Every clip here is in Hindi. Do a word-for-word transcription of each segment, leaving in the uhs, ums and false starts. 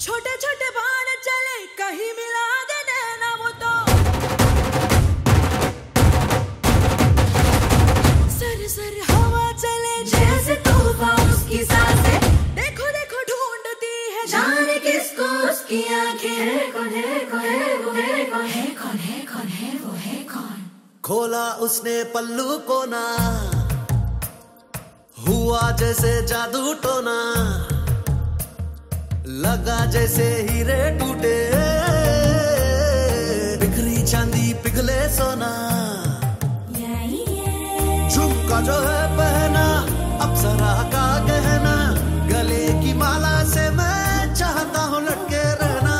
छोटे छोटे बाण चले कहीं मिला दे देना वो तो सर सर हवा चले जैसे तूफान उसकी सांसें देखो देखो ढूंढती है जाने किसको उसकी आंखें है कौन है कौन है वो है कौन है कौन है कौन है वो है कौन। खोला उसने पल्लू को ना हुआ जैसे जादू टोना लगा जैसे हीरे टूटे बिखरी चांदी पिघले सोना झुमका जो है पहना अप्सरा का गहना गले की माला से मैं चाहता हूँ लटके रहना।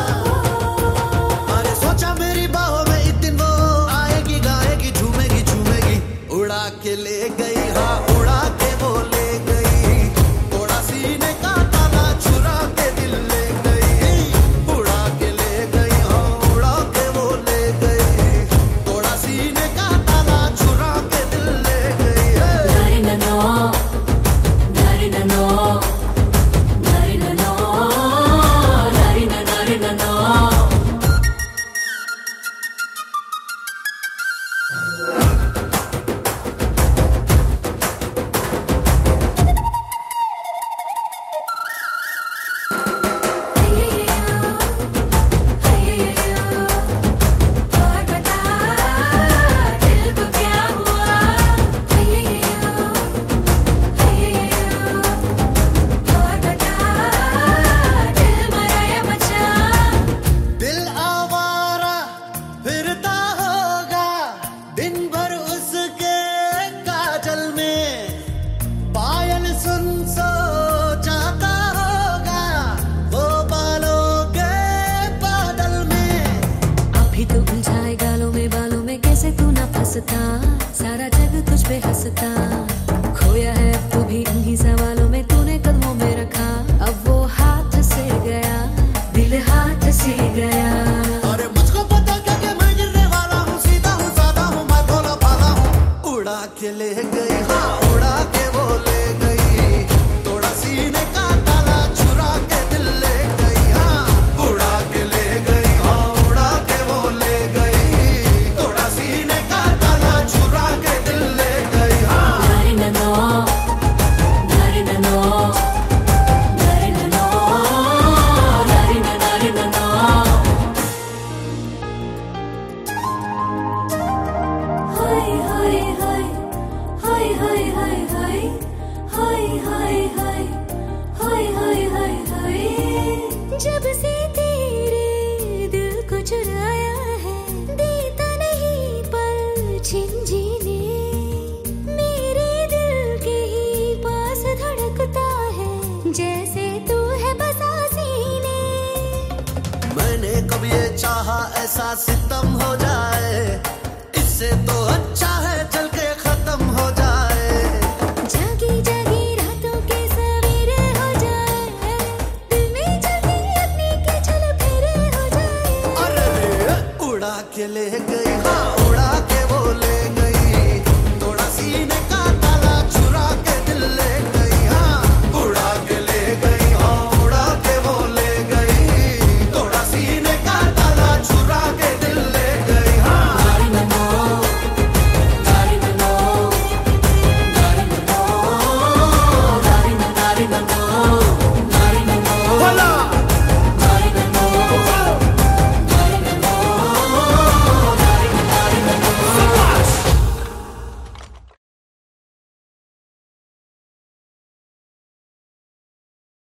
अरे सोचा मेरी बाहों में एक दिन वो आएगी गाएगी झूमेगी झूमेगी उड़ा के ले गई हाँ उड़ा के वो ले गई थोड़ा सीने का ताला चुरा के दिल ले गई उड़ा के ले गई हाँ उड़ा के वो ले गई थोड़ा सीने का ताला चुरा के दिल ले गई। Narinano, narinano, narinano, narina narinano. सारा जग तुझ पे हंसता खोया है तू भी इन्हीं सवालों में तूने कदमों में रखा अब वो हाथ से गया दिल हाथ से गया। अरे मुझको पता क्या कि मैं गिरने वाला हूँ सीधा हूँ सादा हूँ मैं भोला भाला हूँ उड़ा के ले गई हाँ उड़ा के वो ले गई थोड़ा सीने का ताला चुरा के दिल ले गई हाँ उड़ा के ले गई हाँ उड़ा के वो ले गई थोड़ा सीने का ताला चुरा के दिल ले गई हाँ। Narinano, narinano, narinano, narina narinano. Hi hi hi, hi hi hi hi, hi hi hi, hi hi hi hi. जब से तेरे दिल को चुराया है देता नहीं पल छिन जीने मेरे दिल के ही पास धड़कता है जैसे तू है बसा सीने। मैंने कब ये चाहा ऐसा सितम हो जाए इससे तो अच्छा है चल के खत्म हो जाए जागी जागी रातों के सवेरे हो जाए दिल में जगी अपनी के चल फेरे हो जाए। अरे उड़ा के ले गई हाँ